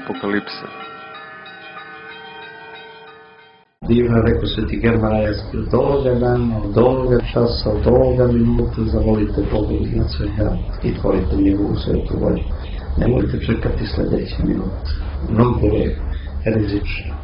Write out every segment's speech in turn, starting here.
Apokalipse. Divno rekao sveti Germanajac, od ovoga dana, od ovoga časa, od ovoga minuta zamolite Boga iznad svega i tvorite njegovu svetu volju. Nemojte čekati sljedeći minut. Mnogo je rizično.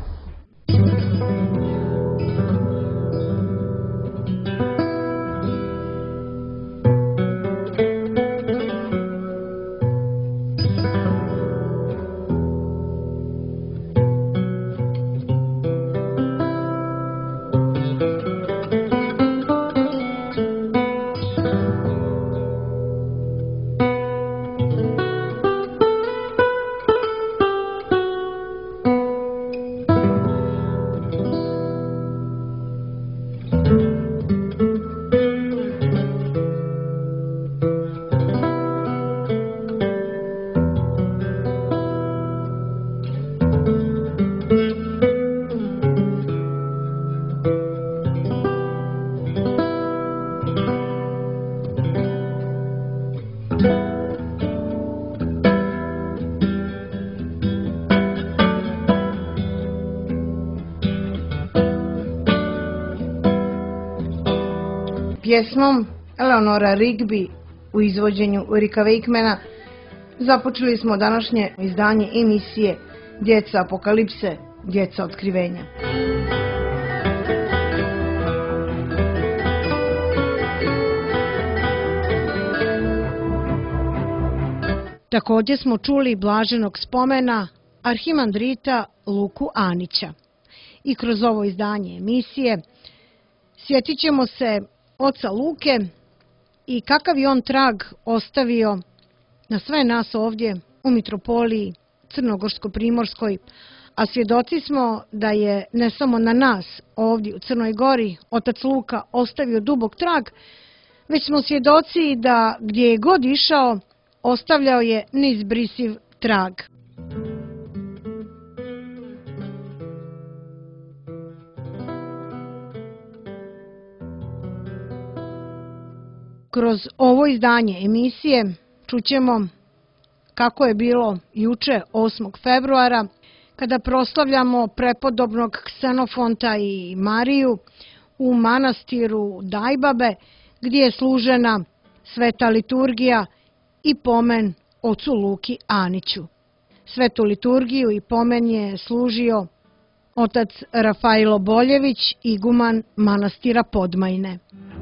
Pjesmom Eleonora Rigby u izvođenju Ricka Wakemana započeli smo današnje izdanje emisije Djeca Apokalipse, Djeca otkrivenja. Također smo čuli blaženog spomena arhimandrita Luku Anića. I kroz ovo izdanje emisije sjetit ćemo se oca Luke i kakav je on trag ostavio na sve nas ovdje u mitropoliji Crnogorsko-primorskoj, a svjedoci smo da je ne samo na nas ovdje u Crnoj Gori otac Luka ostavio dubok trag, već smo svjedoci da gdje je god išao ostavljao je neizbrisiv trag. Kroz ovo izdanje emisije čućemo kako je bilo juče 8. februara kada proslavljamo prepodobnog Ksenofonta i Mariju u manastiru Dajbabe gdje je služena sveta liturgija i pomen ocu Luki Aniću. Svetu liturgiju i pomen je služio otac Rafailo Boljević, iguman manastira Podmajne.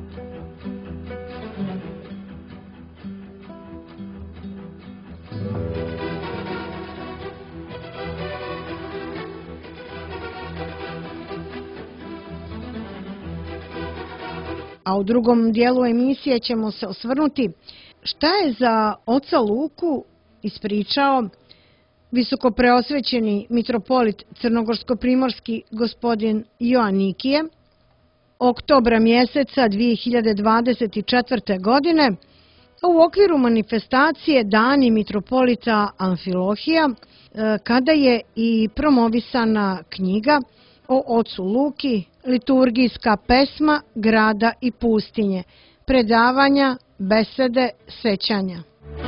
A u drugom dijelu emisije ćemo se osvrnuti šta je za oca Luku ispričao visokopreosvećeni mitropolit crnogorsko-primorski gospodin Joanikije oktobra mjeseca 2024. godine u okviru manifestacije Dani mitropolita Amfilohija, kada je i promovisana knjiga o ocu Luki, liturgijska pesma grada i pustinje, predavanja, besede, sećanja.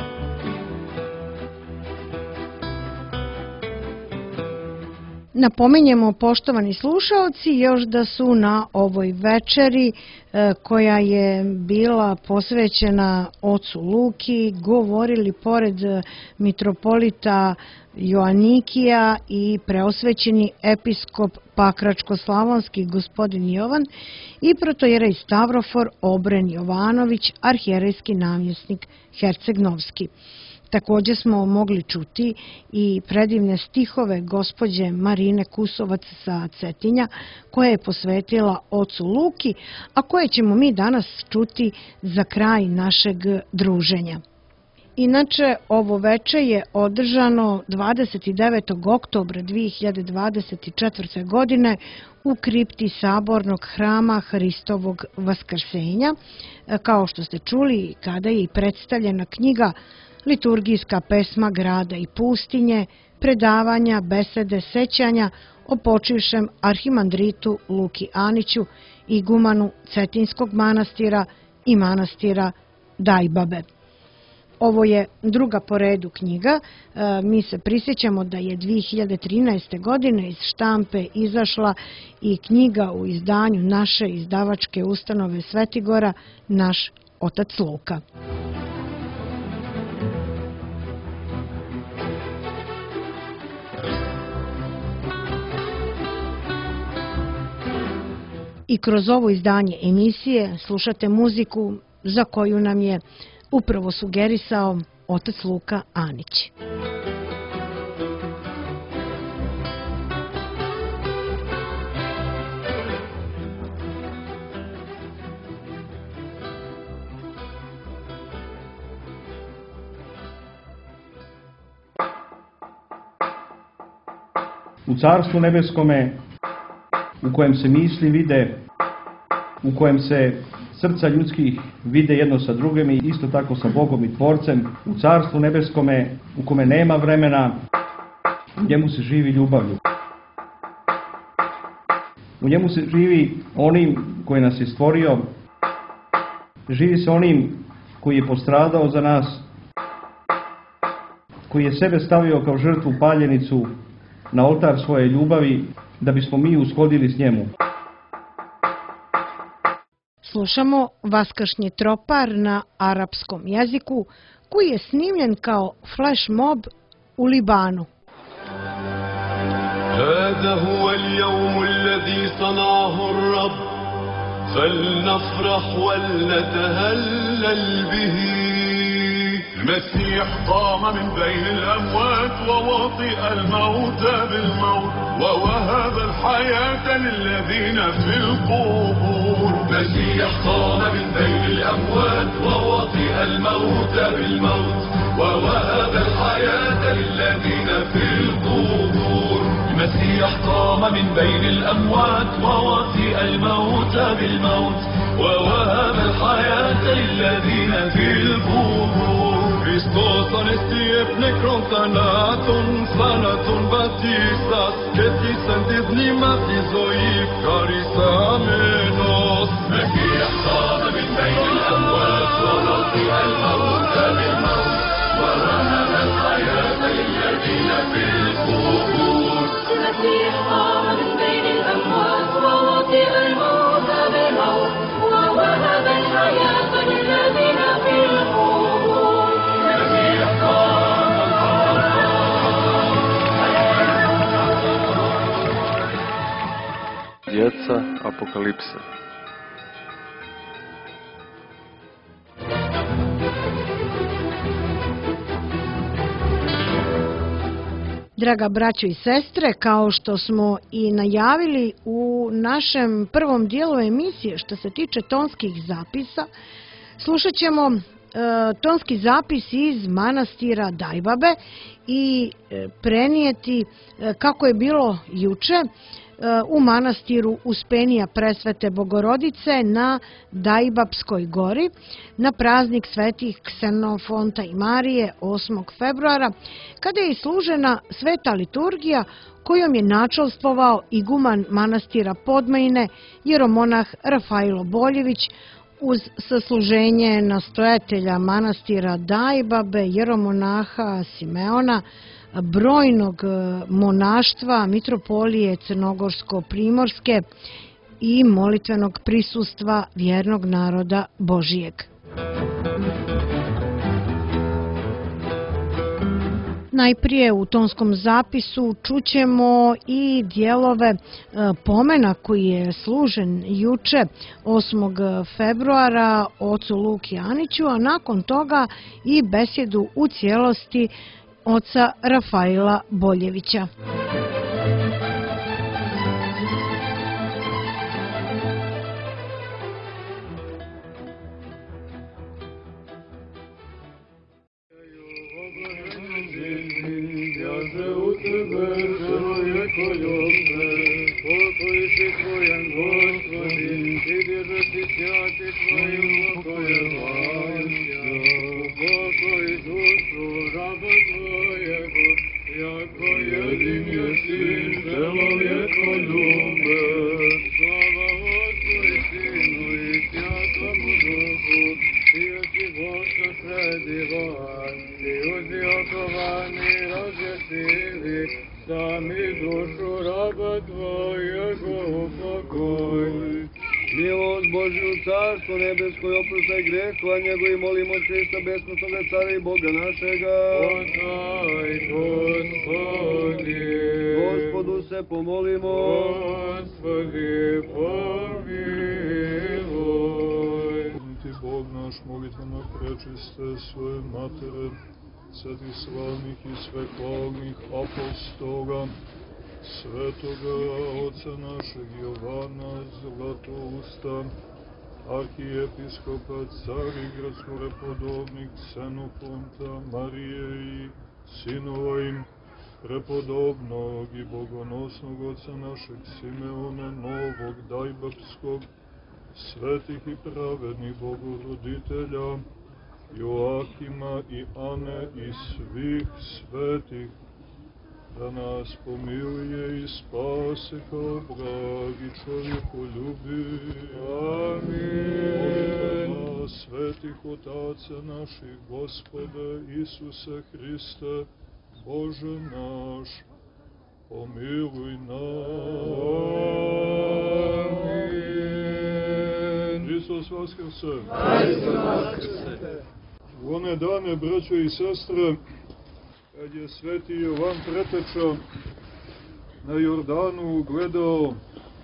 Napominjemo, poštovani slušaoci, još da su na ovoj večeri koja je bila posvećena ocu Luki govorili pored mitropolita Joanikija i preosvećeni episkop Pakračko-slavonski gospodin Jovan i protojerej Stavrofor Obren Jovanović, arhijerejski namjesnik Herceg-Novski. Također smo mogli čuti i predivne stihove gospođe Marine Kusovac sa Cetinja, koja je posvetila ocu Luki, a koje ćemo mi danas čuti za kraj našeg druženja. Inače, ovo veče je održano 29. oktobra 2024. godine u kripti Sabornog hrama Hristovog Vaskrsenja, kao što ste čuli, kada je i predstavljena knjiga Liturgijska pesma grada i pustinje, predavanja, besede, sećanja o počivšem arhimandritu Luki Aniću, igumanu Cetinskog manastira i manastira Dajbabe. Ovo je druga po redu knjiga. Mi se prisjećamo da je 2013. godine iz štampe izašla i knjiga u izdanju naše izdavačke ustanove Svetigora Naš otac Luka. I kroz ovo izdanje emisije slušate muziku za koju nam je upravo sugerisao otac Luka Anić. U Carstvu nebeskome, u kojem se misli vide, u kojem se srca ljudskih vide jedno sa drugim i isto tako sa Bogom i Tvorcem, u Carstvu nebeskome, u kome nema vremena, u njemu se živi ljubavlju. U njemu se živi onim koji nas je stvorio, živi se onim koji je postradao za nas, koji je sebe stavio kao žrtvu paljenicu na oltar svoje ljubavi, da bismo mi ushodili s njemu. Slušamo Vaskršnji tropar na arapskom jeziku, koji je snimljen kao flash mob u Libanu. هذا هو اليوم الذي صنعه الرب فلنفرح ولنتهلل به المسيح قام من بين الأموات ووطئ الموت بالموت ووهب الحياة للذين في القبور المسيح قام من بين الأموات ووطئ الموت بالموت ووهب الحياة للذين في القبور المسيح قام من بين الأموات ووطئ الموت بالموت ووهب الحياة للذين في القبور Hristos anesti epnekron thanaton, thanaton batistas, και της νήματις ζωής χαρισάμενος. Mesías قام من بين الأموات ووطئ الموت بالموت ووهب الحياة للذين في القبور. المسيح قام من بين الأموات ووطئ الموت بالموت ووهب الحياة للذين في القبور. Djeca apokalipse. Draga braćo i sestre, kao što smo i najavili u našem prvom dijelu emisije što se tiče tonskih zapisa, slušat ćemo tonski zapis iz manastira Dajbabe i prenijeti kako je bilo juče u manastiru Uspenija Presvete Bogorodice na Dajbabskoj gori na praznik svetih Ksenofonta i Marije 8. februara, kada je islužena sveta liturgija kojom je načelstvovao iguman manastira Podmajine, jeromonah Rafailo Boljević, uz sasluženje nastojatelja manastira Dajbabe, jeromonaha Simeona, brojnog monaštva Mitropolije Crnogorsko-Primorske i molitvenog prisustva vjernog naroda Božijeg. Najprije u tonskom zapisu čućemo i dijelove pomena koji je služen juče 8. februara ocu Luki Aniću, a nakon toga i besjedu u cijelosti oca Rafaila Boljevića. Jako jedin je Boži u carstvo nebesko i oproštaj grehova njegovi, molimo od Hrista besmrtnoga cara i Boga našega. Onaj Gospodi, Gospodu se pomolimo. Gospodi, pomiluj. Ti Bog naš, molitvama prečiste svoje matere, sveti slavnih i svekolnih apostola, svetoga oca našeg Jovana Zlatousta, arhijepiskopa Carigradskog prepodobnih Ksenofonta, Marije i sinova im, prepodobnog i bogonosnog oca našeg Simeona Novog Dajbapskog, svetih i pravednih bogoroditelja, Joakima i Ane i svih svetih, da nas pomiluje i spase kao blagi čovjekoljubiv. Amin. Molitva svetih otaca naših Gospoda Isuse Hriste, Bože naš, pomiluj nas. Amin. Hristos vaskrse. Hristos vaskrse. U one dane, braćo i sestre, kad je sveti Jovan Preteča na Jordanu gledao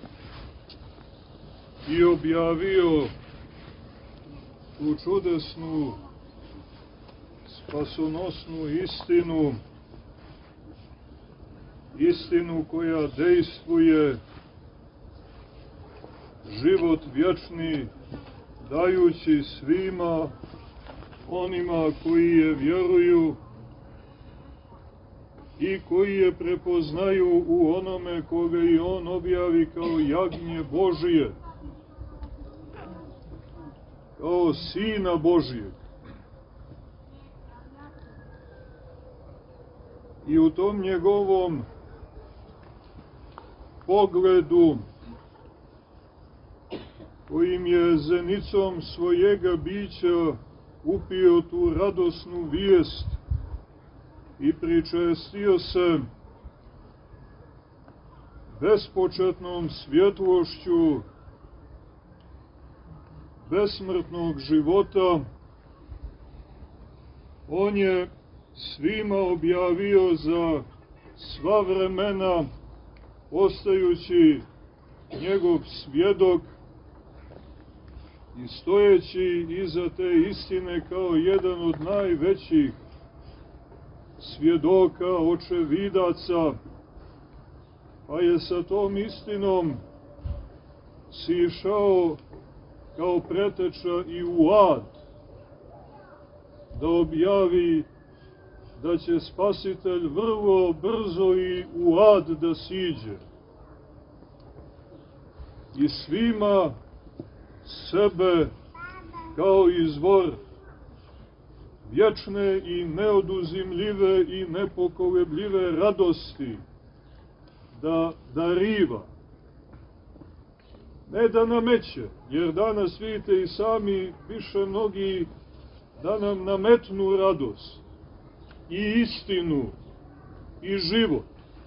i objavio tu čudesnu, spasonosnu istinu koja dejstvuje život vječni, dajući svima onima koji je vjeruju i koji je prepoznaju u onome koga i on objavi kao jagnje Božije, kao Sina Božijeg. I u tom njegovom pogledu, kojim je zenicom svojega bića upio tu radosnu vijest i pričestio se bespočetnom svjetlošću besmrtnog života, on je svima objavio za sva vremena, ostajući njegov svjedok i stojeći iza te istine kao jedan od najvećih svjedoka, očevidaca, pa je sa tom istinom sišao kao preteča i u ad, da objavi da će Spasitelj vrlo brzo i u ad da siđe i svima sebe kao izvor vječne i neoduzimljive i nepokolebljive radosti da dariva. Ne da nameće, jer danas vidite i sami više mnogi da nam nametnu radost i istinu i život.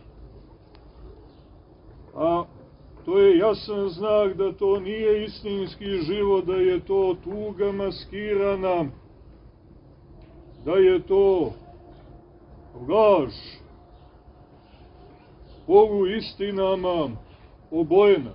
A to je jasan znak da to nije istinski život, da je to tuga maskirana, da je to laž, poluistinama obojena.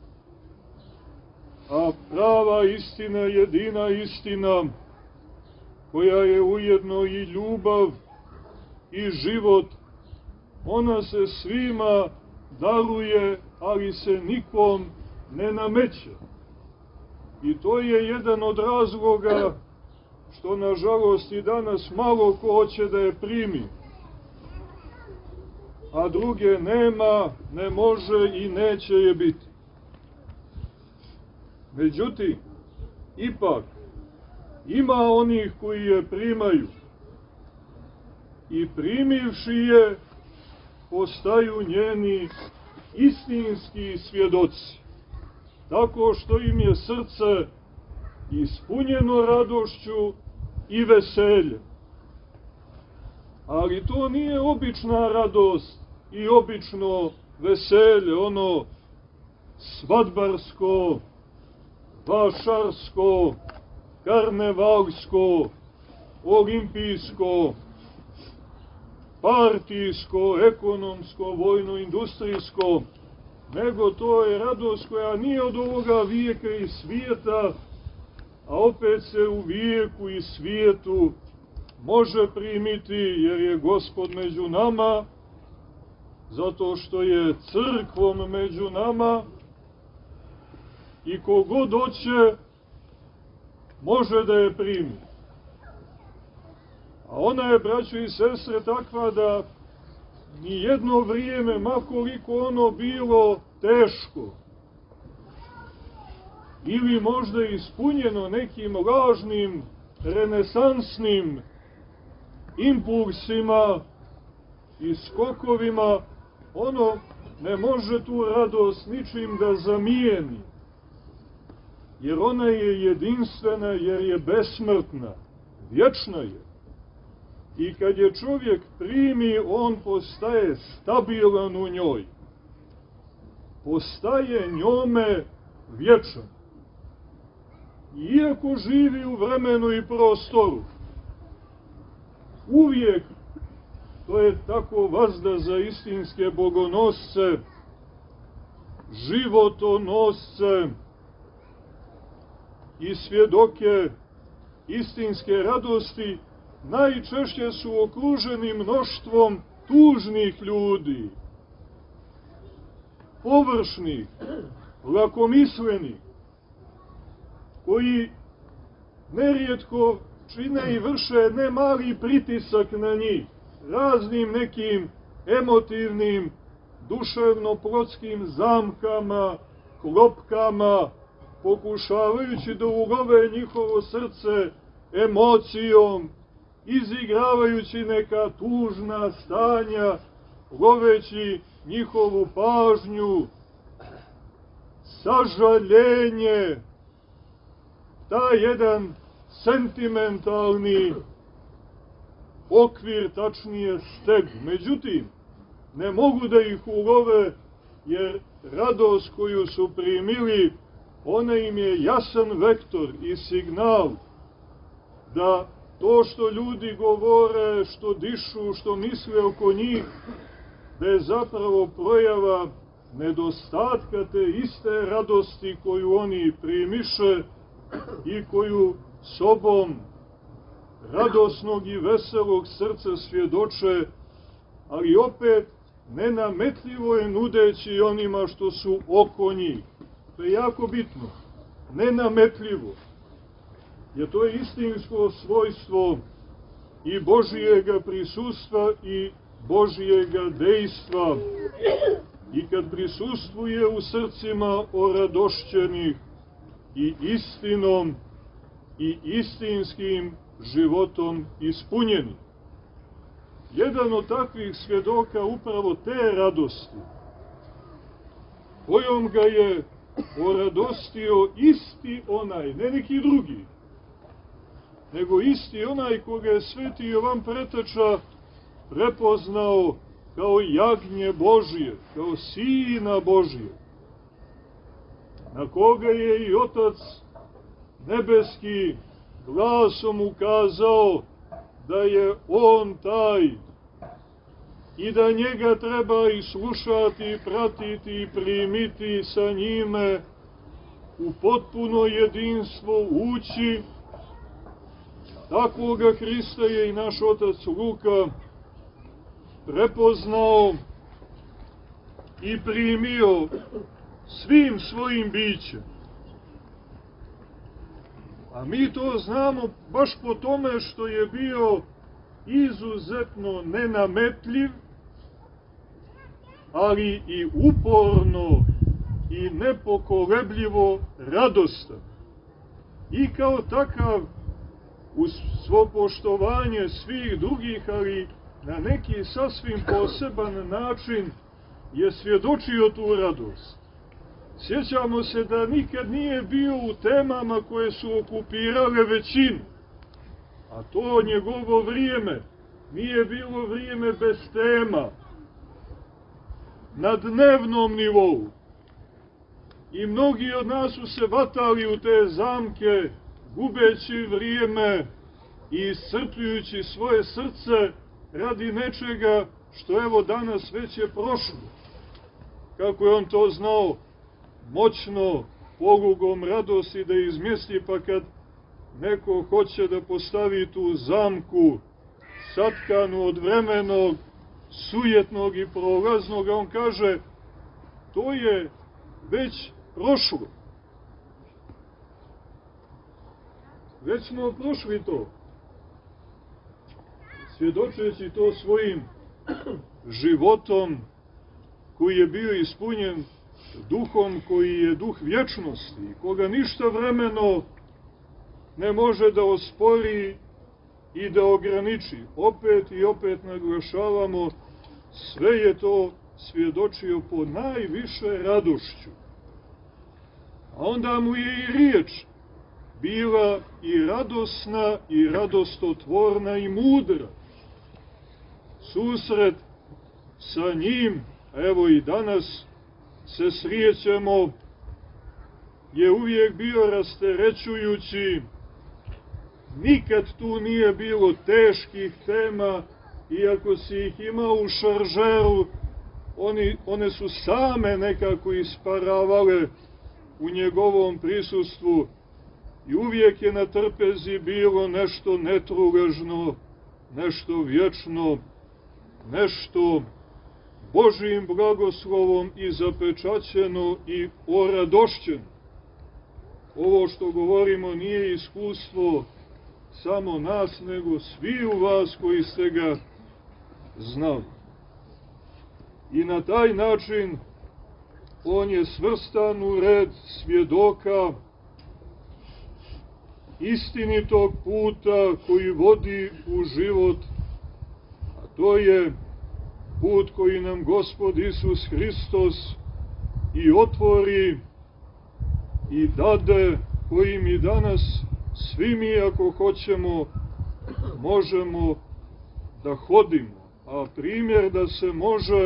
A prava istina, jedina istina, koja je ujedno i ljubav i život, ona se svima daruje, ali se nikom ne nameće. I to je jedan od razloga što, nažalost, i danas malo ko hoće da je primi, a druge nema, ne može i neće je biti. Međutim, ipak, ima onih koji je primaju i primivši je, postaju njeni istinski svjedoci, tako što im je srce ispunjeno radošću i veseljem. Ali to nije obična radost i obično veselje, ono svadbarsko, vašarsko, karnevalsko, olimpijsko, partijsko, ekonomsko, vojno-industrijsko, nego to je radost koja nije od ovoga vijeka i svijeta, a opet se u vijeku i svijetu može primiti, jer je Gospod među nama, zato što je crkvom među nama i kogod hoće može da je primi. A ona je, braćo i sestre, takva da nijedno vrijeme, makoliko ono bilo teško ili možda ispunjeno nekim lažnim, renesansnim impulsima i skokovima, ono ne može tu radost ničim da zamijeni, jer ona je jedinstvena, jer je besmrtna, vječna je. I kad je čovjek primi, on postaje stabilan u njoj, postaje njome vječan. Iako živi u vremenu i prostoru, uvijek, to je tako vazda za istinske bogonosce, životonosce i svjedoke istinske radosti, najčešće su okruženi mnoštvom tužnih ljudi, površnih, lakomislenih, koji nerijetko čine i vrše ne mali pritisak na njih, raznim nekim emotivnim, duševno-plotskim zamkama, klopkama, pokušavajući da ulove njihovo srce emocijom, izigravajući neka tužna stanja, loveći njihovu pažnju, sažaljenje, taj jedan sentimentalni okvir, tačnije steg. Međutim, ne mogu da ih ulove, jer radost koju su primili, ona im je jasan vektor i signal da to što ljudi govore, što dišu, što misle oko njih, da je zapravo projava nedostatka te iste radosti koju oni primiše i koju sobom radosnog i veselog srca svjedoče, ali opet nenametljivo je nudeći onima što su oko njih. To je jako bitno. Nenametljivo. Jer to je istinsko svojstvo i Božijega prisustva i Božijega dejstva. I kad prisustvuje u srcima oradošćenih i istinom i istinskim životom ispunjeni. Jedan od takvih svjedoka upravo te radosti, kojom ga je oradostio isti onaj, ne neki drugi, nego isti onaj koga je sveti Jovan Preteča prepoznao kao jagnje Božije, kao Sina Božije, na koga je i Otac nebeski glasom ukazao da je on taj i da njega treba i slušati, i pratiti, i primiti sa njime u potpuno jedinstvo, ući. Takvoga Hrista je i naš otac Luka prepoznao i primio svim svojim bićem. A mi to znamo baš po tome što je bio izuzetno nenametljiv, ali i uporno i nepokolebljivo radostan. I kao takav, uz svo poštovanje svih drugih, ali na neki sasvim poseban način je svjedočio tu radost. Sjećamo se da nikad nije bio u temama koje su okupirale većinu, a to njegovo vrijeme nije bilo vrijeme bez tema, na dnevnom nivou. I mnogi od nas su se vatali u te zamke, gubeći vrijeme i iscrpljujući svoje srce radi nečega što evo danas već je prošlo. Kako je on to znao moćno, polugom radosti da izmjesti, pa kad neko hoće da postavi tu zamku, satkanu od vremenog, sujetnog i prolaznog, on kaže, to je već prošlo. Već smo prošli to. Svjedočeći to svojim životom koji je bio ispunjen duhom koji je duh vječnosti, koga ništa vremeno ne može da ospori i da ograniči. Opet i opet naglašavamo, sve je to svjedočio po najviše radošću. A onda mu je i riječ bila i radosna i radostotvorna i mudra. Susret sa njim, evo i danas se srijećemo, je uvijek bio rasterećujući. Nikad tu nije bilo teških tema, iako si ih imao u šaržeru, one su same nekako isparavale u njegovom prisustvu i uvijek je na trpezi bilo nešto netruležno, nešto vječno, nešto Božijim blagoslovom i zapečaćeno i oradošćeno. Ovo što govorimo nije iskustvo samo nas, nego svi u vas koji ste ga znali. I na taj način on je svrstan u red svjedoka istinitog puta koji vodi u život, a to je put koji nam Gospod Isus Hristos i otvori i dade, kojim i danas svi mi, ako hoćemo, možemo da hodimo. A primjer da se može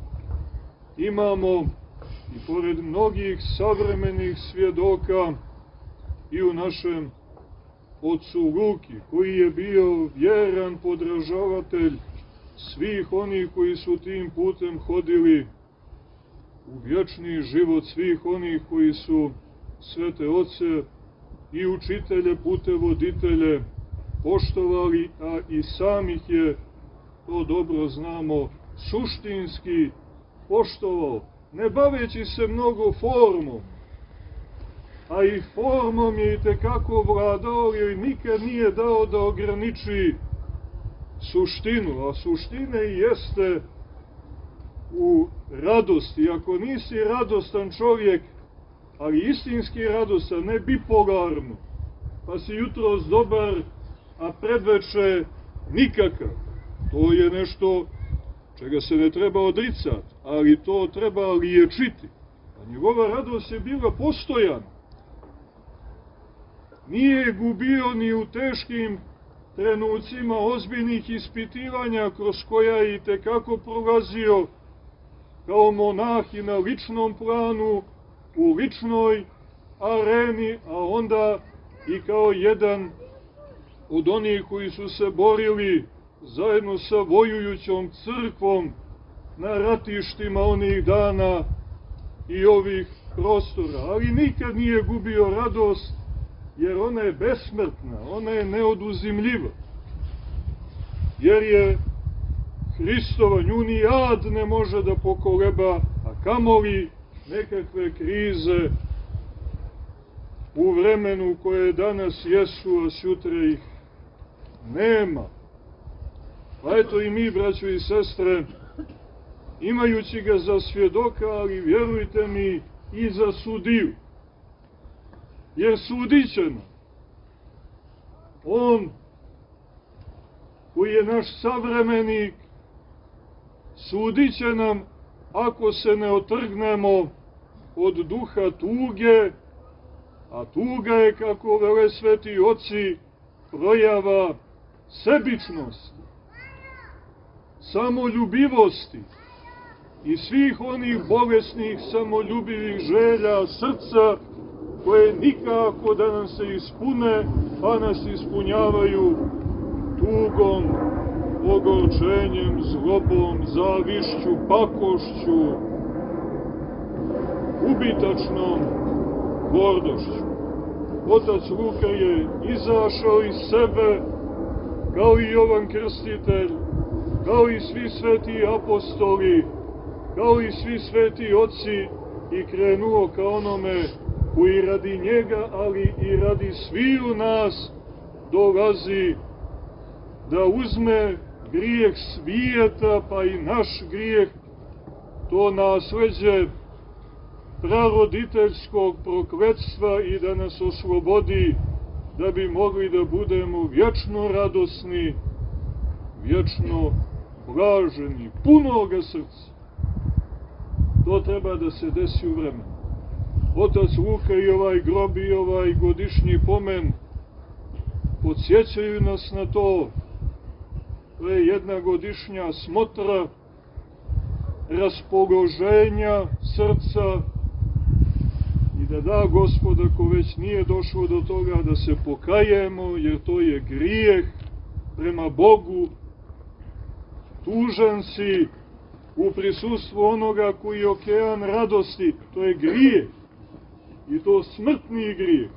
imamo i pored mnogih savremenih svjedoka i u našem ocu Luki, koji je bio vjeran podražavatelj svih onih koji su tim putem hodili u vječni život, svih onih koji su svete oce i učitelje, putevoditelje poštovali, a i samih je, to dobro znamo, suštinski poštovao, ne baveći se mnogo formom, a i formom je i tekako vladao, jer nikad nije dao da ograniči suštinu, a suština i jeste u radosti. Ako nisi radostan čovjek, ali istinski radostan, ne bipolarno, pa si jutros dobar, a predveče nikakav, to je nešto čega se ne treba odricati, ali to treba liječiti. A njegova radost je bila postojana. Nije gubio ni u teškim trenucima ozbiljnih ispitivanja kroz koja je i tekako prolazio kao monah i na ličnom planu, u ličnoj areni, a onda i kao jedan od onih koji su se borili zajedno sa vojujućom crkvom na ratištima onih dana i ovih prostora. Ali nikad nije gubio radost, jer ona je besmrtna, ona je neoduzimljiva. Jer je Hristova, nju ni ad ne može da pokoleba, a kamoli nekakve krize u vremenu koje danas jesu, a sutra ih nema. Pa eto i mi, braćo i sestre, imajući ga za svjedoka, ali vjerujte mi, i za sudiju. Jer sudit će nam. On, koji je naš savremenik, sudit će nam ako se ne otrgnemo od duha tuge, a tuga je, kako vele sveti oci, projava sebičnosti, samoljubivosti, i svih onih bolesnih, samoljubivih želja srca, koje nikako da nam se ispune, pa nas ispunjavaju tugom, ogorčenjem, zlobom, zavišću, pakošću, ubitačnom gordošću. Otac Luka je izašao iz sebe, kao i Jovan Krstitelj, kao i svi sveti apostoli, kao i svi sveti oci, i krenuo ka onome koji radi njega, ali i radi sviju nas, dolazi da uzme grijeh svijeta, pa i naš grijeh, to nasleđe praroditeljskog prokletstva, i da nas oslobodi, da bi mogli da budemo vječno radosni, vječno blaženi, punoga srca. To treba da se desi u vremenu. Otac Luka i ovaj grob i ovaj godišnji pomen podsjećaju nas na to. To je jedna godišnja smotra raspoloženja srca, i da Gospod, ako već nije došlo do toga, da se pokajemo, jer to je grijeh prema Bogu. Tužan si u prisustvu onoga koji je okean radosti, to je grijeh, i to smrtni grijeh.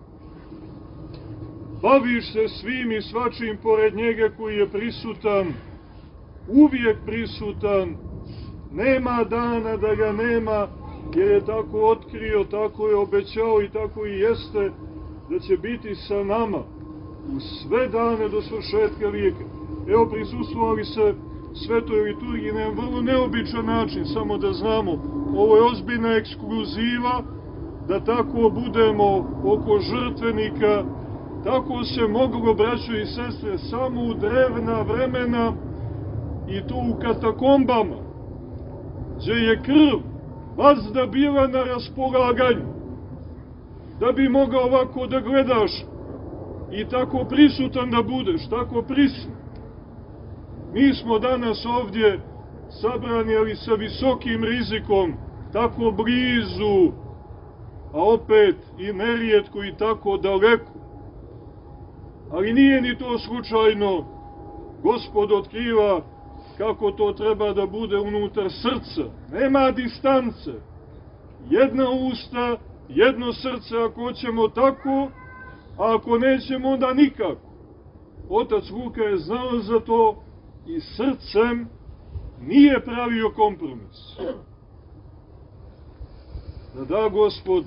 Baviš se svim i svačim pored njega koji je prisutan, uvijek prisutan, nema dana da ga nema, jer je tako otkrio, tako je obećao i tako i jeste, da će biti sa nama u sve dane do svršetka vijeka. Evo, prisustvovali se svetoj liturgiji na jedan vrlo neobičan način, samo da znamo, ovo je ozbiljna ekskluziva, da tako budemo oko žrtvenika. Tako se moglo, braćo i sestre, samo u drevna vremena, i to u katakombama, gdje je krv vazda bila na raspolaganju, da bi mogao ovako da gledaš i tako prisutan da budeš, tako prisni. Mi smo danas ovdje sabrani, ali sa visokim rizikom, tako blizu, a opet i nerijetko i tako daleko. Ali nije ni to slučajno. Gospod otkriva kako to treba da bude unutar srca. Nema distance. Jedna usta, jedno srce, ako hoćemo tako, a ako nećemo, onda nikako. Otac Luka je znao za to i srcem nije pravio kompromis. Da Gospod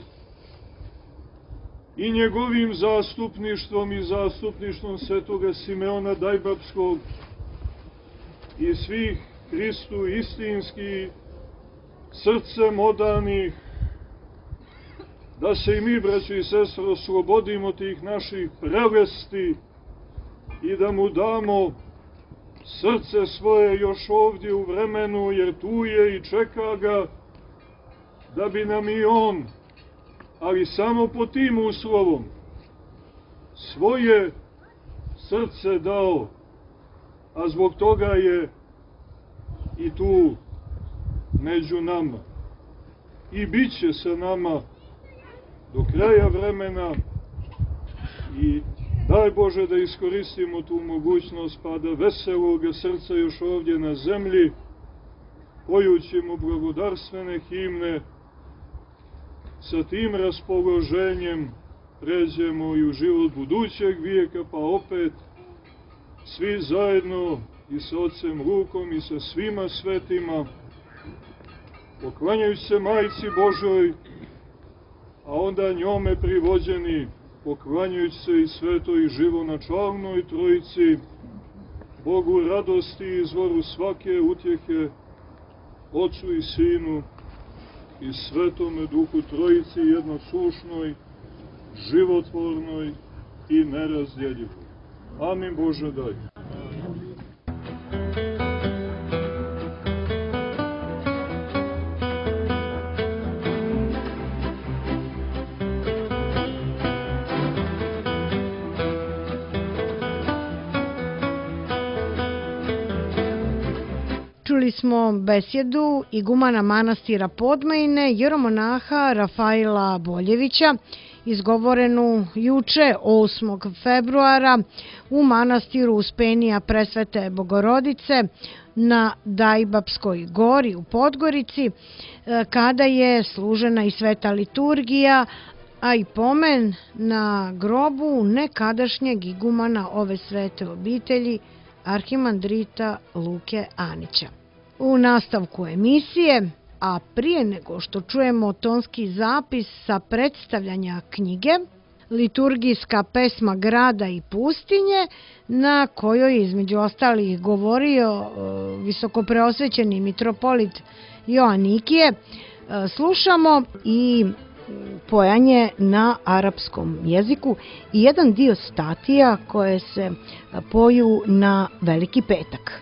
i njegovim zastupništvom i zastupništvom svetoga Simeona Dajbapskog i svih Hristu istinski srcem odanih, da se i mi, braćo i sestre, oslobodimo tih naših prelesti i da mu damo srce svoje još ovdje u vremenu, jer tu je i čeka ga, da bi nam i on, ali samo pod tim uslovom, svoje srce dao, a zbog toga je i tu među nama. I bit će sa nama do kraja vremena, i daj Bože da iskoristimo tu mogućnost, pa da veseloga srca još ovdje na zemlji, pojući mu blagodarstvene himne, sa tim raspoloženjem pređemo i u život budućeg vijeka, pa opet svi zajedno i sa Ocem Lukom i sa svima svetima, poklanjajući se Majci Božoj, a onda njome privođeni, poklanjajući se i svetoj i živonačalnoj Trojici, Bogu radosti i izvoru svake utjehe, Ocu i Sinu i Svetome Duhu, Trojici jednoslušnoj, životvornoj i nerazdjeljivoj. Amin Bože daj. Čuli Čuli smo besjedu igumana manastira Podmajine, jeromonaha Rafaila Boljevića, izgovorenu juče 8. februara u manastiru Uspenija Presvete Bogorodice na Dajbapskoj gori u Podgorici, kada je služena i sveta liturgija, a i pomen na grobu nekadašnjeg igumana ove svete obitelji, arhimandrita Luke Anića. U nastavku emisije, a prije nego što čujemo tonski zapis sa predstavljanja knjige, liturgijska pesma Grada i pustinje, na kojoj je između ostalih govorio visokopreosvećeni mitropolit Joanikije, slušamo i pojanje na arapskom jeziku i jedan dio statija koje se poju na Veliki petak.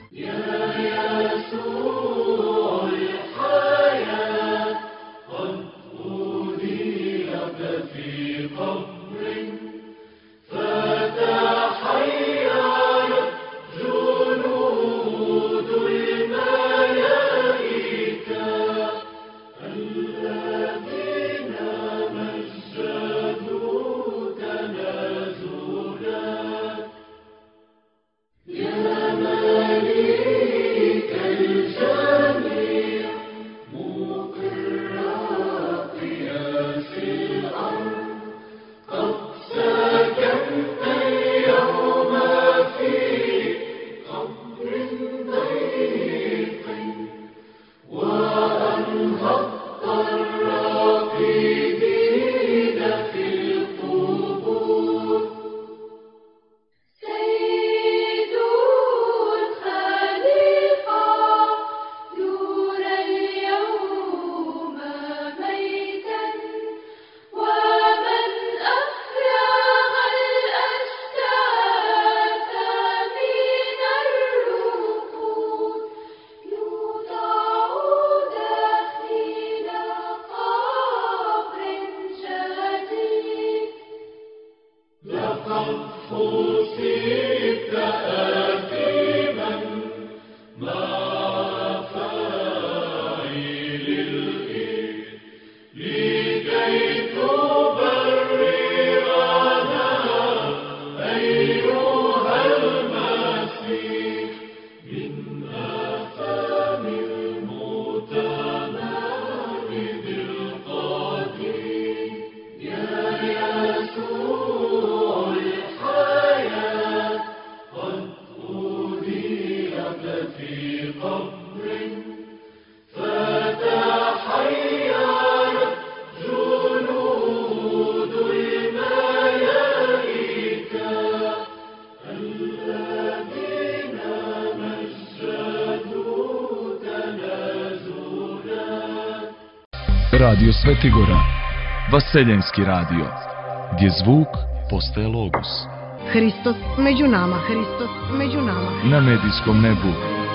Radio Svetigora, Vaseljenski radio, gdje zvuk postaje logos. Hristos među nama, Hristos među nama. Na medijskom nebu.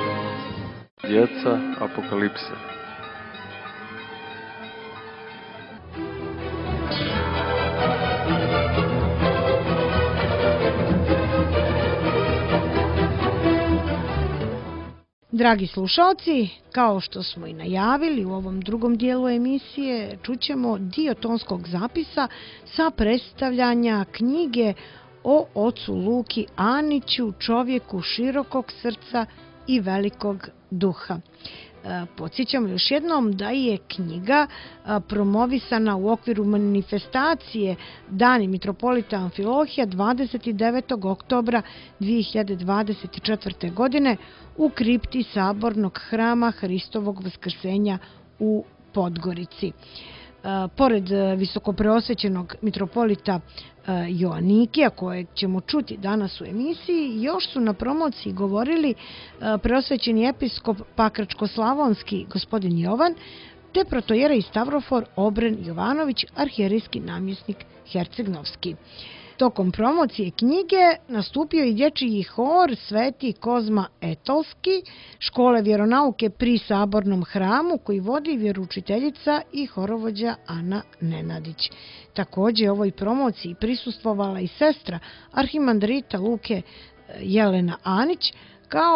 Djeca apokalipse. Dragi slušalci, kao što smo i najavili u ovom drugom dijelu emisije, čućemo dio tonskog zapisa sa predstavljanja knjige o ocu Luki Aniću, čovjeku širokog srca i velikog duha. Podsjećamo još jednom da je knjiga promovisana u okviru manifestacije Dani mitropolita Amfilohija 29. oktobra 2024. godine u kripti Sabornog hrama Hristovog vaskrsenja u Podgorici. Pored visokopreosvećenog mitropolita Joanikija, kojeg ćemo čuti danas u emisiji, još su na promociji govorili preosvećeni episkop Pakračko-slavonski gospodin Jovan, te protojera Stavrofor Obren Jovanović, arhijerejski namjesnik Herceg-Novski. Tokom promocije knjige nastupio i dječji hor Sveti Kozma Etolski, škole vjeronauke pri Sabornom hramu, koji vodi vjeroučiteljica i horovođa Ana Nenadić. Također ovoj promociji prisustvovala i sestra arhimandrita Luke Jelena Anić, kao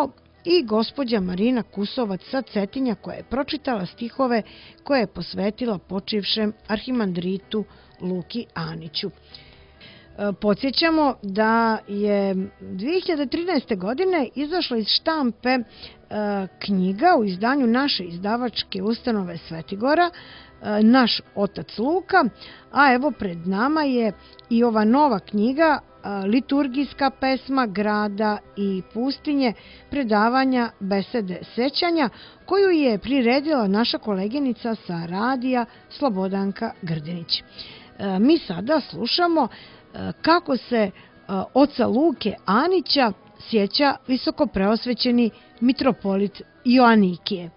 i gospođa Marina Kusovac sa Cetinja koja je pročitala stihove koje je posvetila počivšem arhimandritu Luki Aniću. Podsjećamo da je 2013. godine izašla iz štampe knjiga u izdanju naše izdavačke ustanove Svetigora, Naš otac Luka, a evo pred nama je i ova nova knjiga Liturgijska pesma grada i pustinje, predavanja, besede, sećanja, koju je priredila naša koleginica sa radija Slobodanka Grdinić. Mi sada slušamo kako se oca Luke Anića sjeća visokopreosvećeni mitropolit Joanikije.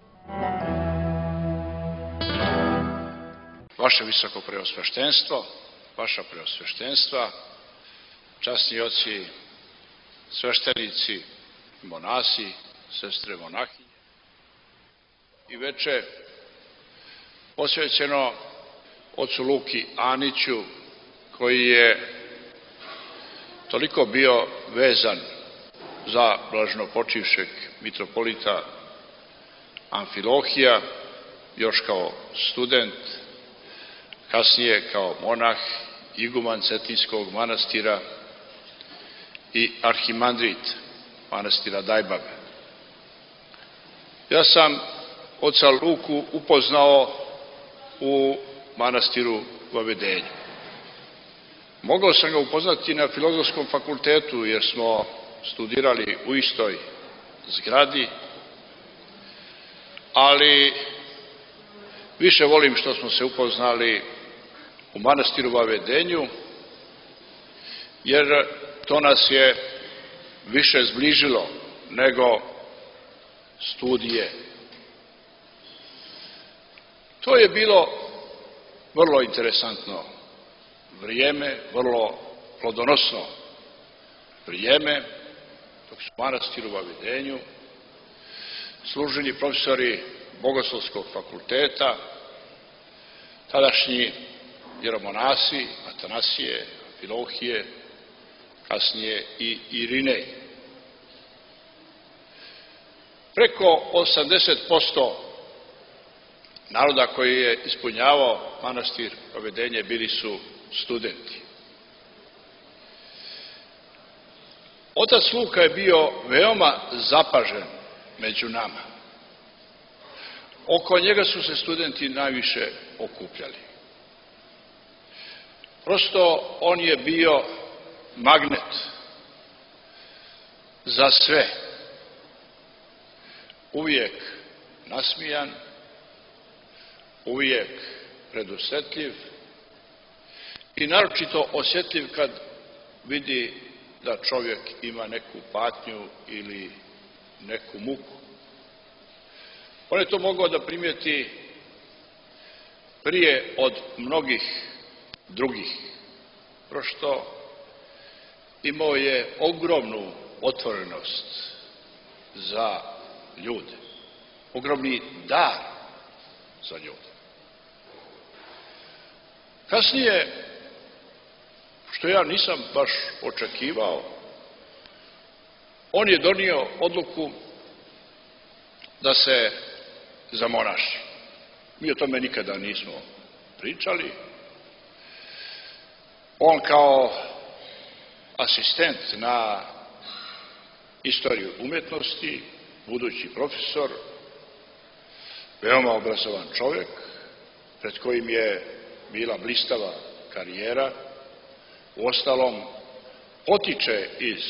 Vaše visoko preosveštenstvo, vaša preosveštenstva, časni oci, sveštenici, monasi, sestre monahinje i veče posvećeno ocu Luki Aniću, koji je toliko bio vezan za blaženopočivšeg mitropolita Amfilohija, još kao student, kasnije kao monah, iguman Cetinjskog manastira i arhimandrit manastira Dajbave. Ja sam oca Luku upoznao u manastiru Vavedenju. Mogao sam ga upoznati na Filozofskom fakultetu jer smo studirali u istoj zgradi, ali više volim što smo se upoznali u manastiru Vavedenju, jer to nas je više zbližilo nego studije. To je bilo vrlo interesantno vrijeme, vrlo plodonosno vrijeme, dok su u manastiru Vavedenju služili profesori Bogoslovskog fakulteta, tadašnji jeromonasi Atanasije, Amfilohije, kasnije i Irinej. Preko 80% naroda koji je ispunjavao manastir Vavedenje bili su studenti. Otac Luka je bio veoma zapažen među nama. Oko njega su se studenti najviše okupljali. Prosto on je bio magnet za sve. Uvijek nasmijan, uvijek predusretljiv i naročito osjetljiv kad vidi da čovjek ima neku patnju ili neku muku. On je to mogao da primijeti prije od mnogih drugih, prosto imao je ogromnu otvorenost za ljude, ogromni dar za ljude. Kasnije, što ja nisam baš očekivao, on je donio odluku da se zamonaši. Mi o tome nikada nismo pričali. On kao asistent na istoriju umjetnosti, budući profesor, veoma obrazovan čovjek, pred kojim je bila blistava karijera, uostalom potiče iz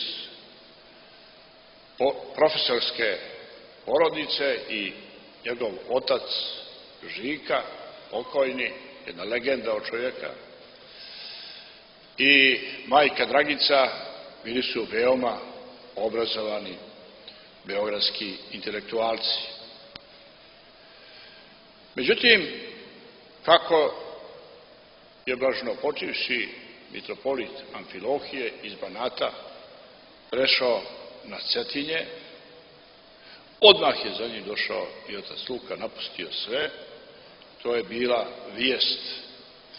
profesorske porodice i njegov otac Žika, pokojni, jedna legenda od čovjeka, i majka Dragica bili su veoma obrazovani beogradski intelektualci. Međutim, kako je blaženopočivši mitropolit Amfilohije iz Banata prešao na Cetinje, odmah je za njim došao i otac Luka, napustio sve. To je bila vijest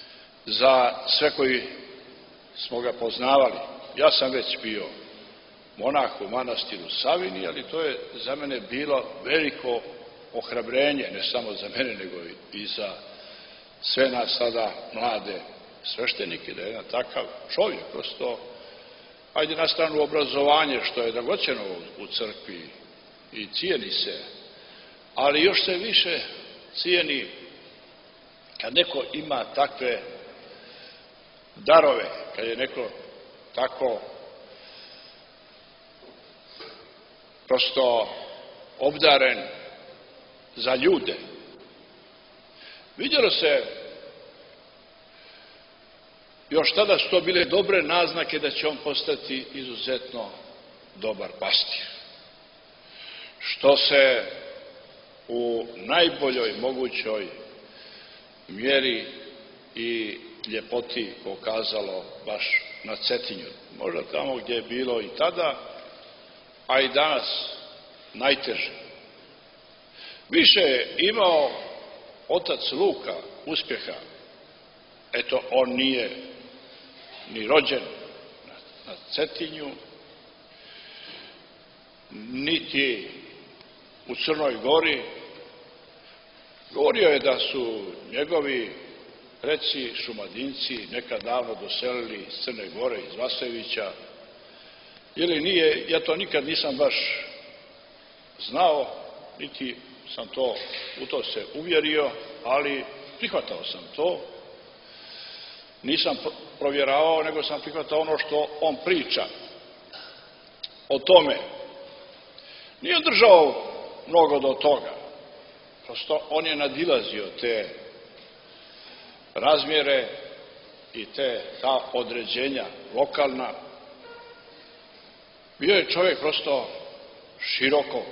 za sve koji smo ga poznavali. Ja sam već bio monah u manastiru Savini, ali to je za mene bilo veliko ohrabrenje, ne samo za mene, nego i za sve nas sada mlade sveštenike, da je jedan takav čovjek, prosto, ajde na stranu obrazovanje, što je dragoćeno u crkvi i cijeni se, ali još se više cijeni kad neko ima takve darove, kad je neko tako prosto obdaren za ljude. Vidjelo se, još tada su to bile dobre naznake da će on postati izuzetno dobar pastir. Što se u najboljoj mogućoj mjeri i ljepoti pokazalo baš na Cetinju. Možda tamo gdje je bilo i tada, a i danas najteže. Više je imao otac Luka uspjeha. Eto, on nije ni rođen na Cetinju, niti u Crnoj Gori. Govorio je da su njegovi preci Šumadinci nekad davno doselili iz Crne Gore, iz Vasevića, ili nije, ja to nikad nisam baš znao, niti sam u to se uvjerio, ali prihvatao sam to. Nisam provjeravao, nego sam prihvatao ono što on priča o tome. Nije držao mnogo do toga. Prosto on je nadilazio te razmjere i ta određenja lokalna. Bio je čovjek prosto širokog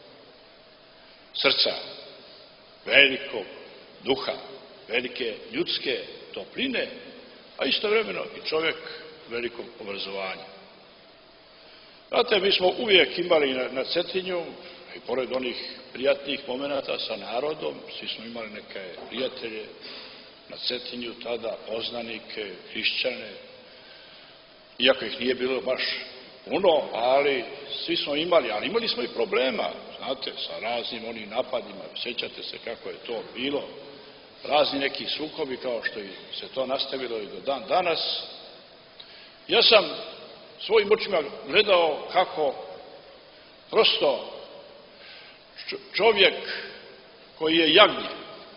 srca, velikog duha, velike ljudske topline, a istovremeno i čovjek velikog obrazovanja. Znate, mi smo uvijek imali na Cetinju, i pored onih prijatnih momenata sa narodom, svi smo imali neke prijatelje na Cetinju, tada poznanike, hrišćane, iako ih nije bilo baš puno, ali svi smo imali, ali imali smo i problema, znate, sa raznim onim napadima, sjećate se kako je to bilo, razni neki sukobi kao što se to nastavilo i do dan danas. Ja sam svojim očima gledao kako prosto čovjek koji je jagnje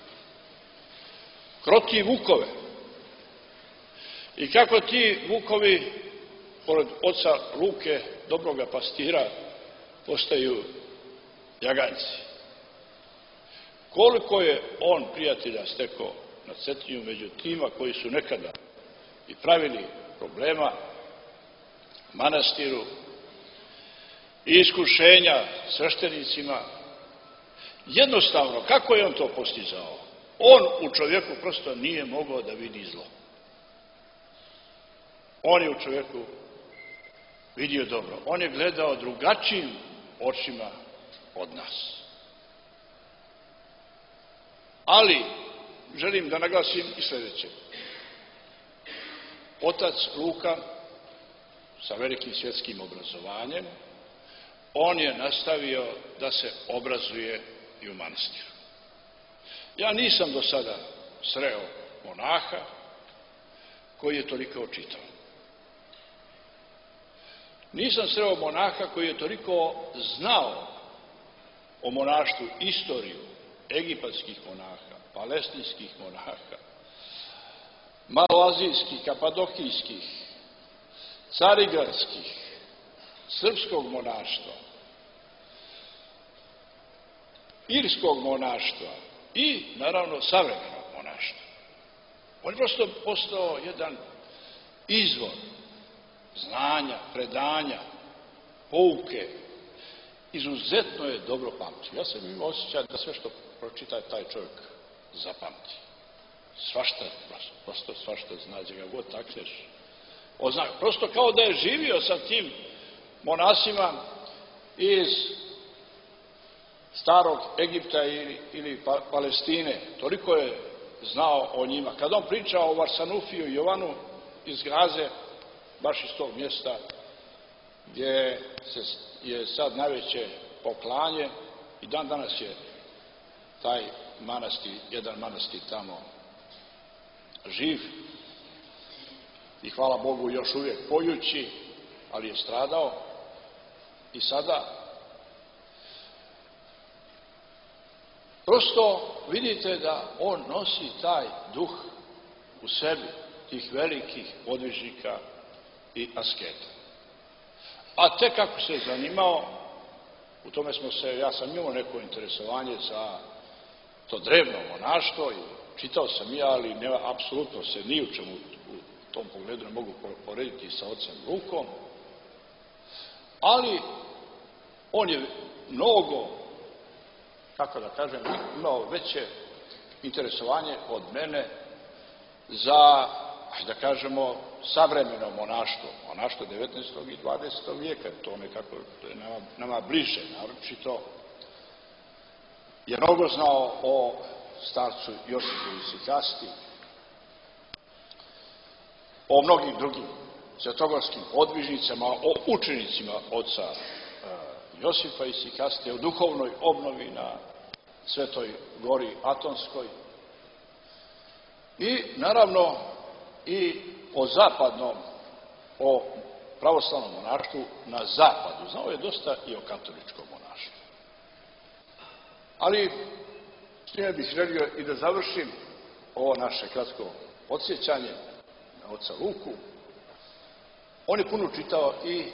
kroti vukove i kako ti vukovi pored oca Luke, dobroga pastira, postaju jaganjci. Koliko je on prijatelja stekao na Cetinju među tima koji su nekada i pravili problema manastiru i iskušenja sveštenicima. Jednostavno, kako je on to postizao? On u čovjeku prosto nije mogao da vidi zlo. On je u čovjeku vidio dobro. On je gledao drugačijim očima od nas. Ali, želim da naglasim i sljedeće. Otac Luka, sa velikim svjetskim obrazovanjem, on je nastavio da se obrazuje i u manastiru. Ja nisam do sada sreo monaha koji je toliko čitao. Nisam sreo monaha koji je toliko znao o monaštvu, istoriju egipatskih monaha, palestinskih monaha, maloazijskih, kapadokijskih, carigradskih, srpskog monaštva, irskog monaštva i, naravno, savremenog monaštva. On je prosto postao jedan izvor znanja, predanja, pouke. Izuzetno je dobro pamtio. Ja sam imao osjećaj da sve što pročita taj čovjek zapamti. Svašta, prosto svašta zna, gdje ga god takneš. Prosto kao da je živio sa tim monasima iz starog Egipta ili Palestine. Toliko je znao o njima. Kad on pričao o Varsanufiju i Jovanu iz Gaze, baš iz tog mjesta, gdje je sad najveće poklanje i dan danas je taj manastir, jedan manastir tamo živ i hvala Bogu još uvijek pojući, ali je stradao i sada prosto vidite da on nosi taj duh u sebi, tih velikih podvižnika i asketa. A tek kako se zanimao, u tome ja sam imao neko interesovanje za to drevno monaštvo i čitao sam ja, ali apsolutno se ni u čemu u tom pogledu ne mogu porediti sa ocem Lukom, ali on je mnogo, kako da kažem, imao veće interesovanje od mene za, da kažemo, savremeno monaštvo, monaštvo 19. i 20. vijeka, to nekako je nama bliže, naročito je mnogo znao o starcu Josipu Isikasti, o mnogim drugim svetogorskim podvižnicama, o učenicima oca Josipa Isikaste, o duhovnoj obnovi na Svetoj gori Atonskoj i naravno i o zapadnom, o pravoslavnom monaštvu na zapadu. Znao je dosta i o katoličkom monaštvu. Ali s njime bih želio i da završim ovo naše kratko podsjećanje na oca Luku. On je puno čitao i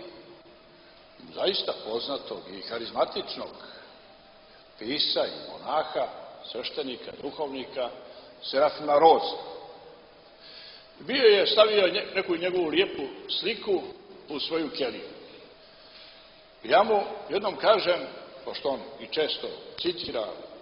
zaista poznatog i harizmatičnog pisca i monaha, sveštenika, duhovnika, Serafima Roza. Bio je stavio neku njegovu lijepu sliku u svoju keliju. Ja mu jednom kažem, pošto on i često citira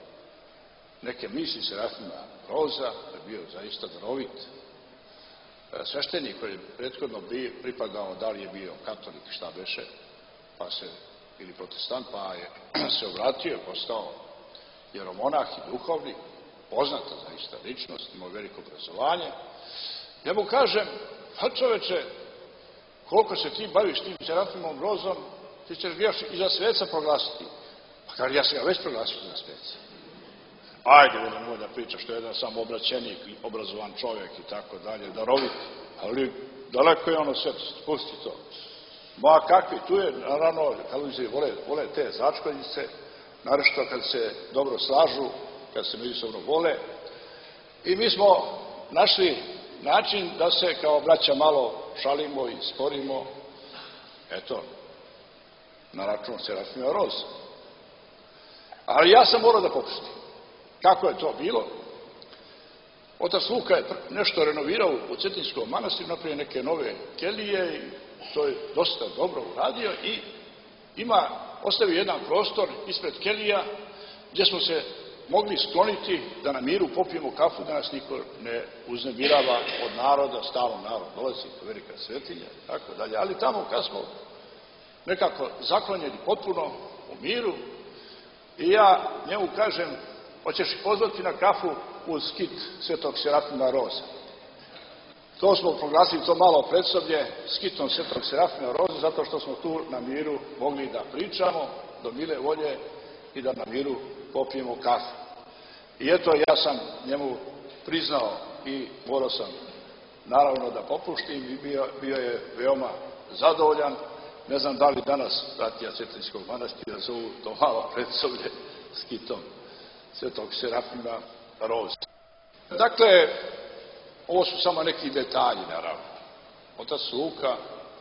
neke misli Serafima Roza, da je bio zaista darovit sveštenik koji je prethodno pripadao, da li je bio katolik, šta beše, pa se, ili protestant, pa je se obratio i postao jeromonah i duhovnik, poznata zaista ličnost, imao veliko obrazovanje. Ja mu kažem, pa čoveče, koliko se ti baviš tim Serafimom Rozom, ti ćeš ga još i za sveca proglasiti. Pa kaže, ja sam ga već proglasio za sveca. Ajde, nemoj da pričaš, što je jedan sam obraćenik, obrazovan čovjek i tako dalje, darovit, ali daleko je ono sve, pusti to. Ma kakvi, tu je, naravno, kalvizi vole te začkoljice, naročito kad se dobro slažu, kad se međusobno vole. I mi smo našli način da se kao braća malo šalimo i sporimo, eto, na račun Serafima Roza. Ali ja sam morao da popustim. Kako je to bilo? Otac Luka je nešto renovirao u Cetinjskom manastiru, napravio neke nove kelije i to je dosta dobro uradio i ostavio jedan prostor ispred kelija gdje smo se mogli skloniti da na miru popijemo kafu, da nas niko ne uznemirava od naroda, stalno narod dolazi, to velika svetinja i tako dalje. Ali tamo kad smo nekako zaklonjeni potpuno u miru i ja njemu kažem, hoćeš ih pozvati na kafu uz skit Svetog Serafima Roza. To smo proglasili to malo predsoblje skitom Svetog Serafima Roza, zato što smo tu na miru mogli da pričamo do mile volje i da na miru popijemo kafu. I eto, ja sam njemu priznao i morao sam naravno da popuštim i bio je veoma zadovoljan. Ne znam da li danas bratija Cetinjskog manastira zovu to malo predsoblje skitom Svetog Serafima Roza. Dakle, ovo su samo neki detalji, naravno. Otac Luka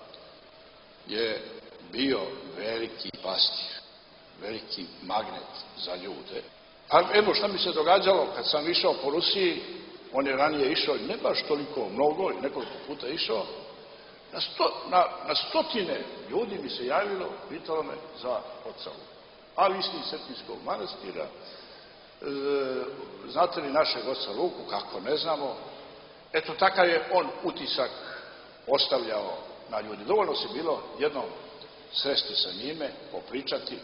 je bio veliki pastir, veliki magnet za ljude. A evo šta mi se događalo kad sam išao po Rusiji, on je ranije išao, ne baš toliko mnogo, nekoliko puta išao, na stotine ljudi mi se javilo, pitalo me za oca Luka. Ali isti iz Cetinjskog manastira, znate li našeg oca Luku, kako ne znamo, eto takav je on utisak ostavljao na ljudi. Dovoljno se bilo jednom sresti sa njime, popričati,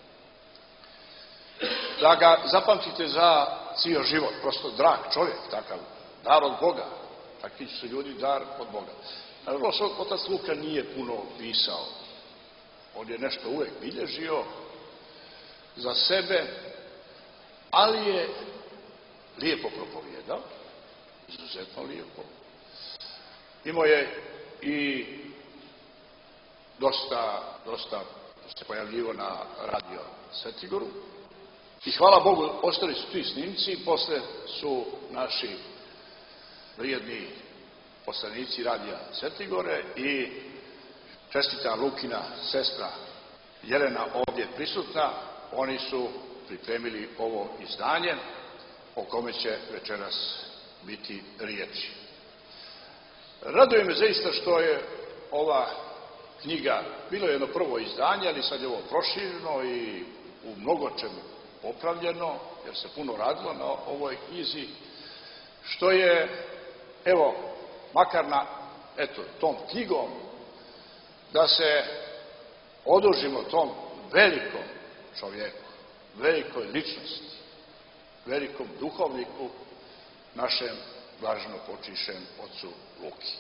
da ga zapamtite za cijel život, prosto drag čovjek, takav, dar od Boga, takvi su ljudi dar od Boga. Naravno, otac Luka nije puno pisao, On je nešto uvek bilježio za sebe, ali je lijepo propovijedao, izuzetno lijepo. Imao je i dosta se pojavljivo na radio Svetigoru. I hvala Bogu, ostali su ti snimci, posle su naši vrijedni poslanici radija Svetigore i čestita Lukina sestra Jelena ovdje prisutna, oni su pripremili ovo izdanje o kome će večeras biti riječi. Raduje me zaista što je ova knjiga, bilo je jedno prvo izdanje, ali sad je ovo prošireno i u mnogo čemu popravljeno, jer se puno radilo na ovoj knjizi, što je, evo, makar na, tom knjigom, da se odužimo tom velikom čovjeku, velikoj ličnosti, velikom duhovniku, našem blaženo počišem ocu Luki.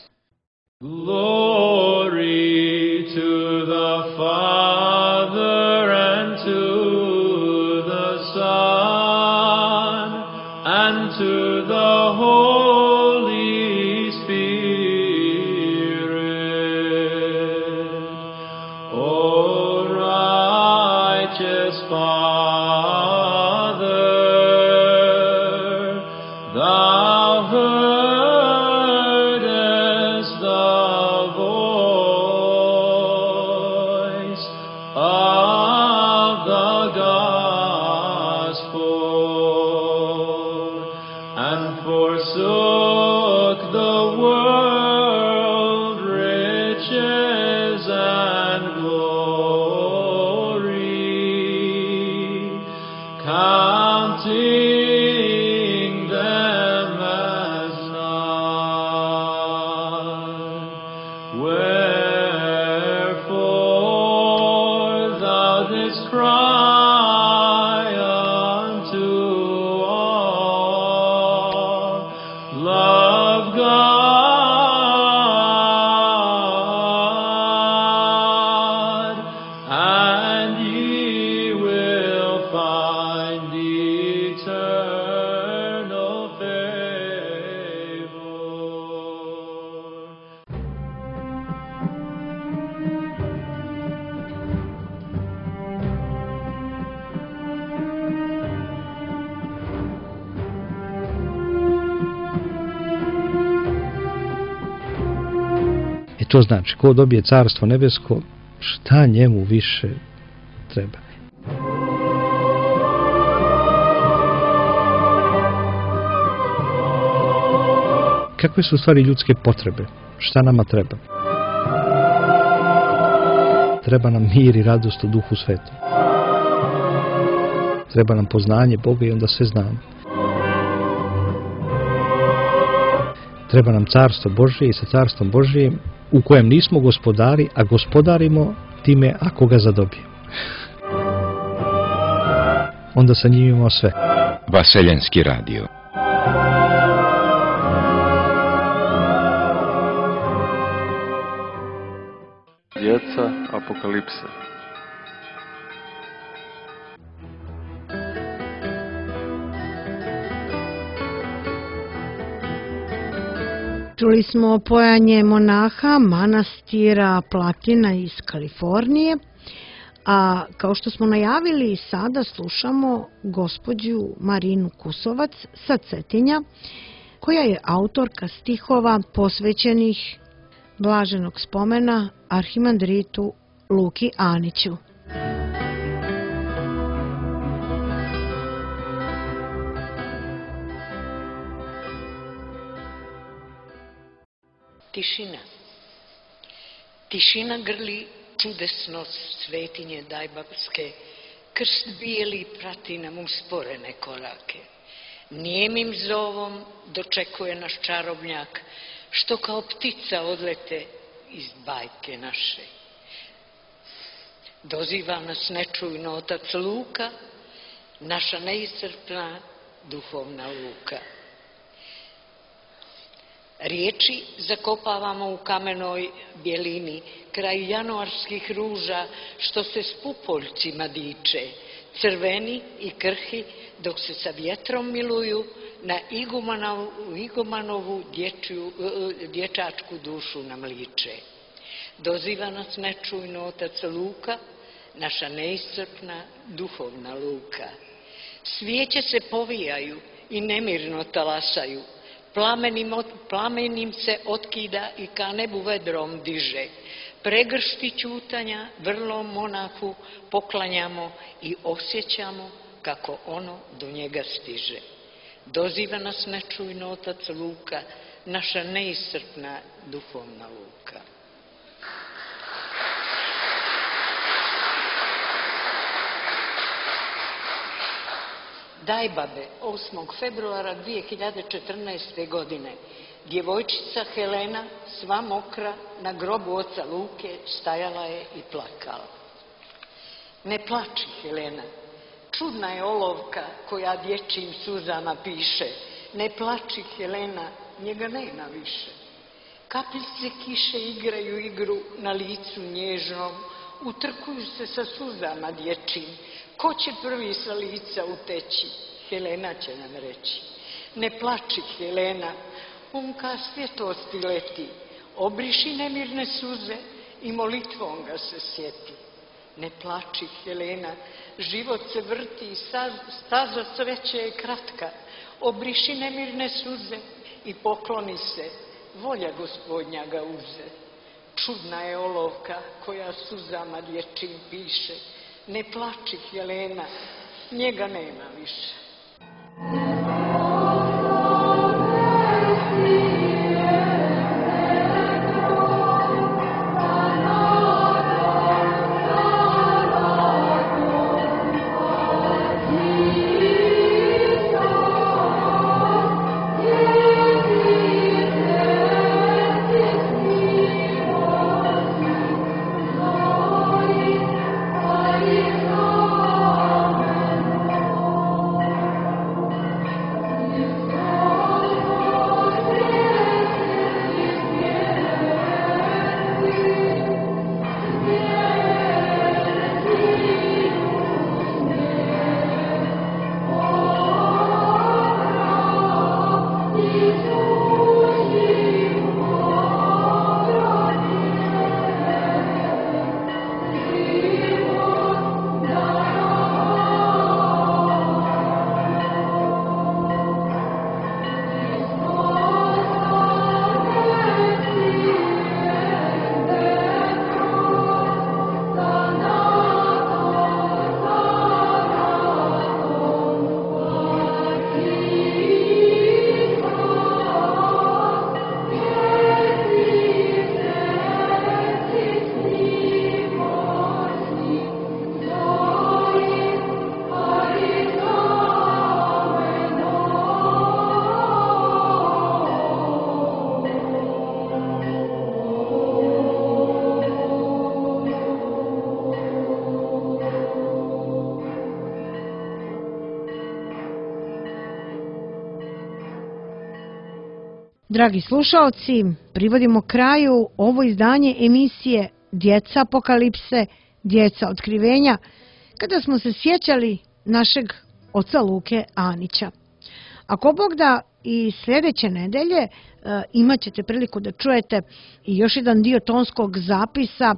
Glory to the Father and to the Son and to the Holy Spirit. O righteous Father, thou heardest the voice of the gospel and forsook the world, riches and glory, counting them as naught. Wherefore thou didst cry unto all, love God, and ye will find eternal favor. I to znači, ko dobije carstvo nebesko, šta njemu više treba? Kakve su u stvari ljudske potrebe? Šta nama treba? Treba nam mir i radost u Duhu Svetom. Treba nam poznanje Boga i onda sve znamo. Treba nam carstvo Božje i sa carstvom Božjim u kojem nismo gospodari, a gospodarimo time ako ga zadobijemo. Onda sa njim imamo sve. Vaseljenski radio. Djeca apokalipse. Čuli smo pojanje monaha manastira Platina iz Kalifornije, a kao što smo najavili, sada slušamo gospođu Marinu Kusovac sa Cetinja, koja je autorka stihova posvećenih blaženog spomena arhimandritu Luki Aniću. Tišina. Tišina grli čudesnost svetinje Dajbabske, krst bijeli prati nam usporene korake. Nijemim zovom dočekuje naš čarobnjak, što kao ptica odlete iz bajke naše. Doziva nas nečujno otac Luka, naša neiscrpna duhovna luka. Riječi zakopavamo u kamenoj bjelini, kraj januarskih ruža što se s pupoljcima diče, crveni i krhi dok se sa vjetrom miluju, na igumanovu dječačku dušu nam liče. Doziva nas nečujno otac Luka, naša neiscrpna duhovna luka. Svijeće se povijaju i nemirno talasaju, plamenim se otkida i ka nebu vedrom diže. Pregršti ćutanja vrlom monahu poklanjamo i osjećamo kako ono do njega stiže. Doziva nas nečujno otac Luka, naša neiscrpna duhovna luka. Dajbabe, 8. februara 2014. godine, djevojčica Helena, sva mokra, na grobu oca Luke stajala je i plakala. Ne plači, Helena, čudna je olovka koja dječjim suzama piše. Ne plači, Helena, njega nema više. Kapljice kiše igraju igru na licu nježnom, utrkuju se sa suzama dječjim. Ko će prvi sa lica uteći? Helena će nam reći. Ne plači, Helena, on ka svjetlosti leti, obriši nemirne suze i molitvom ga se sjeti. Ne plači, Helena, život se vrti, staza cveće je kratka, obriši nemirne suze i pokloni se, volja Gospodnja ga uze. Čudna je olovka koja suzama dječjim piše. Ne plači, Helena, njega nema više. Dragi slušaoci, privodimo kraju ovo izdanje emisije Djeca apokalipse, Djeca otkrivenja, kada smo se sjećali našeg oca Luke Anića. Ako Bog da, i sljedeće nedelje imat ćete priliku da čujete i još jedan dio tonskog zapisa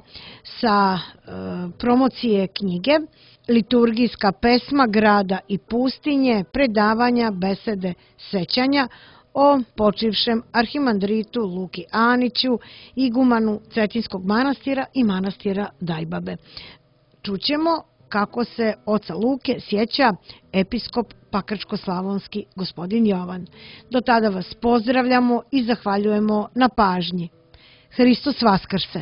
sa promocije knjige, liturgijska pesma Grada i pustinje, predavanja, besede, sećanja o počivšem arhimandritu Luki Aniću, igumanu Cetinskog manastira i manastira Dajbabe. Čućemo kako se oca Luke sjeća episkop Pakračko-slavonski gospodin Jovan. Do tada vas pozdravljamo i zahvaljujemo na pažnji. Hristos Vaskrse!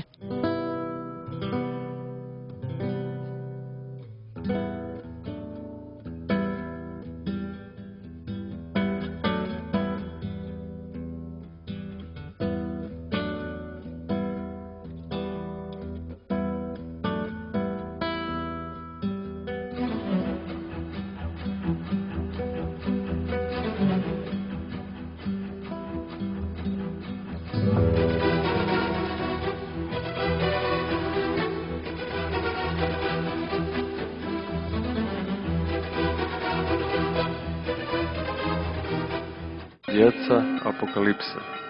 Djeca apokalipse.